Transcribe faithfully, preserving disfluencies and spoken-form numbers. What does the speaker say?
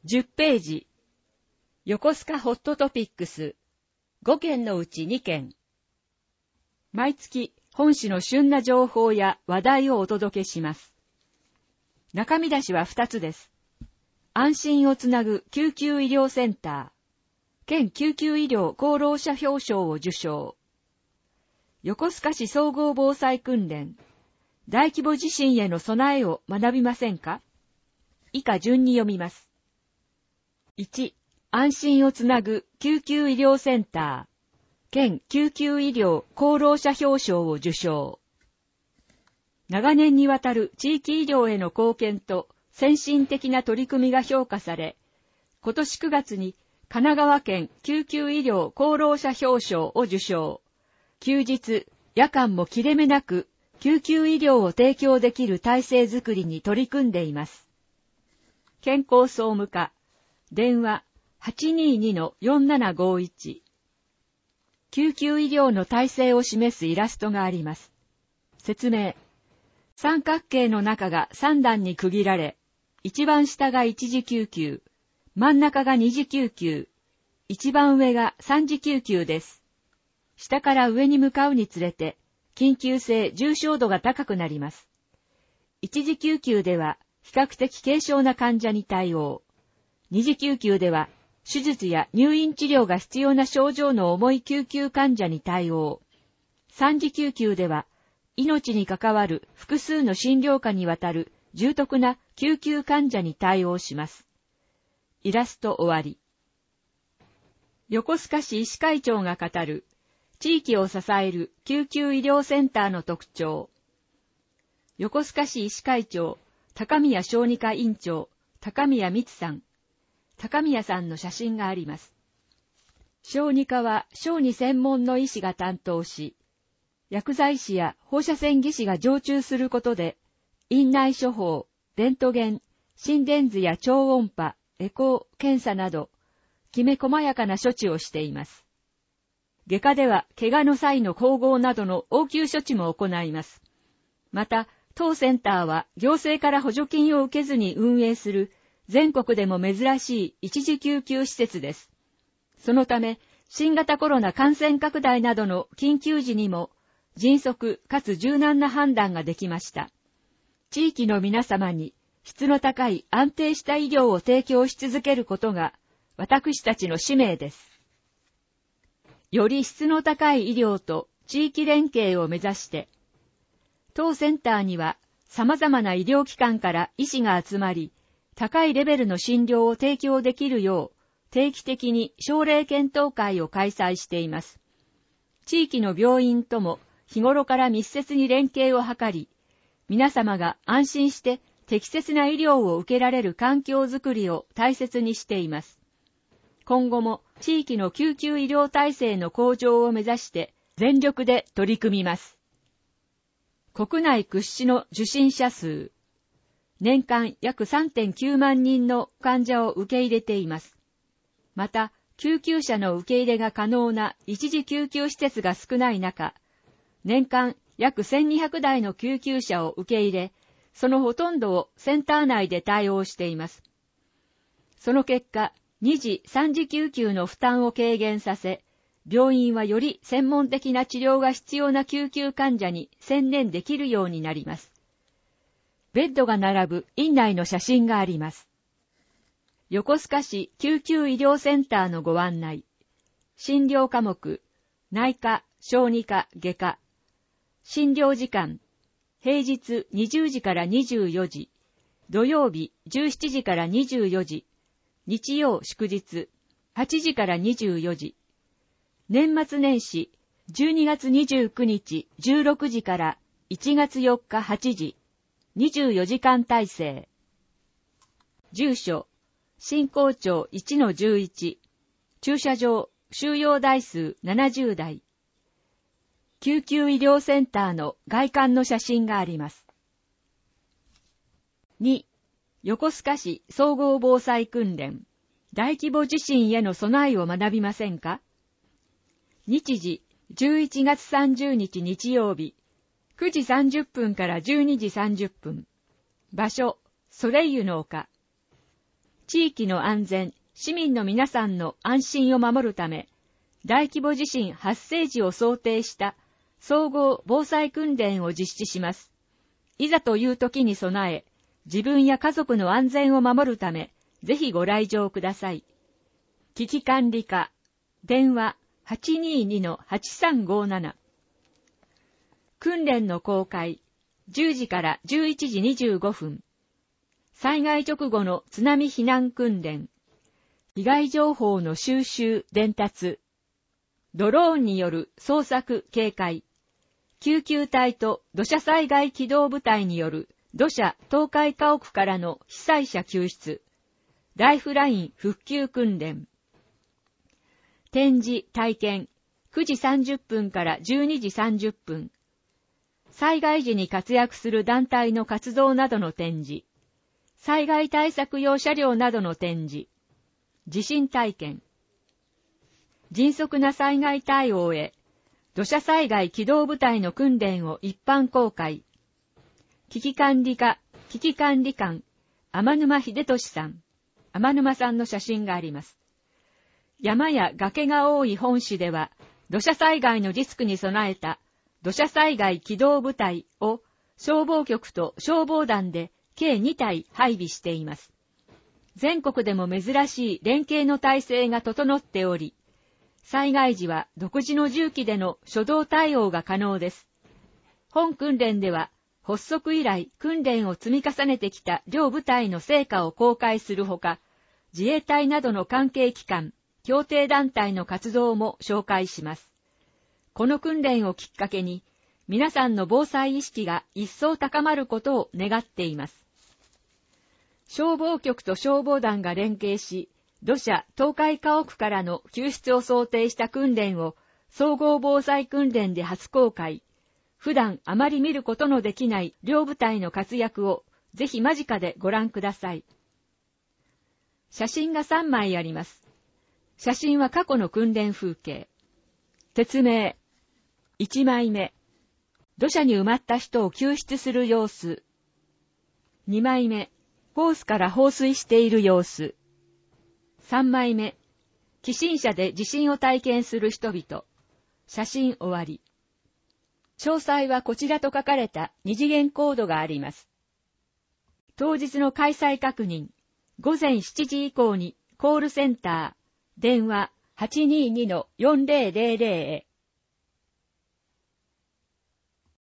じゅっページ。横須賀ホットトピックス。ごけんのうちにけん。毎月本市の旬な情報や話題をお届けします。中身出しはふたつです。安心をつなぐ救急医療センター。県救急医療功労者表彰を受賞。横須賀市総合防災訓練。大規模地震への備えを学びませんか？以下順に読みます。いち. 安心をつなぐ救急医療センター。県救急医療功労者表彰を受賞。長年にわたる地域医療への貢献と先進的な取り組みが評価され、今年くがつに神奈川県救急医療功労者表彰を受賞。休日、夜間も切れ目なく救急医療を提供できる体制づくりに取り組んでいます。健康総務課、電話 はちにーにのよんななごいち。救急医療の体制を示すイラストがあります。説明。三角形の中がさん段に区切られ、一番下が一次救急、真ん中が二次救急、一番上が三次救急です。下から上に向かうにつれて、緊急性、重症度が高くなります。一次救急では、比較的軽症な患者に対応。二次救急では、手術や入院治療が必要な症状の重い救急患者に対応。三次救急では、命に関わる複数の診療科にわたる重篤な救急患者に対応します。イラスト終わり。横須賀市医師会長が語る、地域を支える救急医療センターの特徴。横須賀市医師会長、高宮小児科院長、高宮光さん。高宮さんの写真があります。小児科は小児専門の医師が担当し、薬剤師や放射線技師が常駐することで、院内処方、レントゲン、心電図や超音波、エコー検査など、きめ細やかな処置をしています。外科では、怪我の際の縫合などの応急処置も行います。また、当センターは行政から補助金を受けずに運営する全国でも珍しい一時救急施設です。そのため、新型コロナ感染拡大などの緊急時にも、迅速かつ柔軟な判断ができました。地域の皆様に質の高い安定した医療を提供し続けることが私たちの使命です。より質の高い医療と地域連携を目指して、当センターには様々な医療機関から医師が集まり、高いレベルの診療を提供できるよう定期的に症例検討会を開催しています。地域の病院とも日頃から密接に連携を図り、皆様が安心して適切な医療を受けられる環境づくりを大切にしています。今後も地域の救急医療体制の向上を目指して全力で取り組みます。国内屈指の受診者数。年間約 さんてんきゅうまんにんの患者を受け入れています。また、救急車の受け入れが可能な一時救急施設が少ない中、年間約せんにひゃくだいの救急車を受け入れ、そのほとんどをセンター内で対応しています。その結果、に次、さん次救急の負担を軽減させ、病院はより専門的な治療が必要な救急患者に専念できるようになります。ベッドが並ぶ院内の写真があります。横須賀市救急医療センターのご案内。診療科目、内科、小児科、外科。診療時間、平日にじゅうじからにじゅうよじ、土曜日じゅうしちじからにじゅうよじ、日曜祝日はちじからにじゅうよじ、年末年始じゅうにがつにじゅうくにちじゅうろくじからいちがつよっかはちじ、にじゅうよじかん体制。住所、新港町 いちのじゅういち、駐車場、収容台数ななじゅうだい。救急医療センターの外観の写真があります。に. 横須賀市総合防災訓練。大規模地震への備えを学びませんか？日時、じゅういちがつさんじゅうにち日曜日、くじさんじゅっぷんからじゅうにじさんじゅっぷん。場所、ソレイユの丘。 地域の安全、市民の皆さんの安心を守るため、大規模地震発生時を想定した総合防災訓練を実施します。いざという時に備え、自分や家族の安全を守るため、ぜひご来場ください。危機管理課、電話 はちにーにのはちさんごーなな。訓練の公開、じゅうじからじゅういちじにじゅうごふん。災害直後の津波避難訓練。被害情報の収集・伝達。ドローンによる捜索・警戒。救急隊と土砂災害機動部隊による土砂倒壊家屋からの被災者救出。ライフライン復旧訓練。展示・体験。くじさんじゅっぷんからじゅうにじさんじゅっぷん。災害時に活躍する団体の活動などの展示。災害対策用車両などの展示。地震体験。迅速な災害対応へ、土砂災害機動部隊の訓練を一般公開。危機管理課、危機管理官、天沼秀俊さん。天沼さんの写真があります。山や崖が多い本市では、土砂災害のリスクに備えた土砂災害機動部隊を消防局と消防団で計にたい配備しています。全国でも珍しい連携の体制が整っており、災害時は独自の重機での初動対応が可能です。本訓練では、発足以来訓練を積み重ねてきた両部隊の成果を公開するほか、自衛隊などの関係機関、協定団体の活動も紹介します。この訓練をきっかけに、皆さんの防災意識が一層高まることを願っています。消防局と消防団が連携し、土砂倒壊家屋からの救出を想定した訓練を総合防災訓練で初公開。普段あまり見ることのできない両部隊の活躍をぜひ間近でご覧ください。写真がさんまいあります。写真は過去の訓練風景。説明。いちまいめ。土砂に埋まった人を救出する様子。にまいめ。ホースから放水している様子。さんまいめ。起震車で地震を体験する人々。写真終わり。詳細はこちらと書かれた二次元コードがあります。当日の開催確認。ごぜんしちじ以降にコールセンター、電話 はちにーにのよんぜろぜろ へ。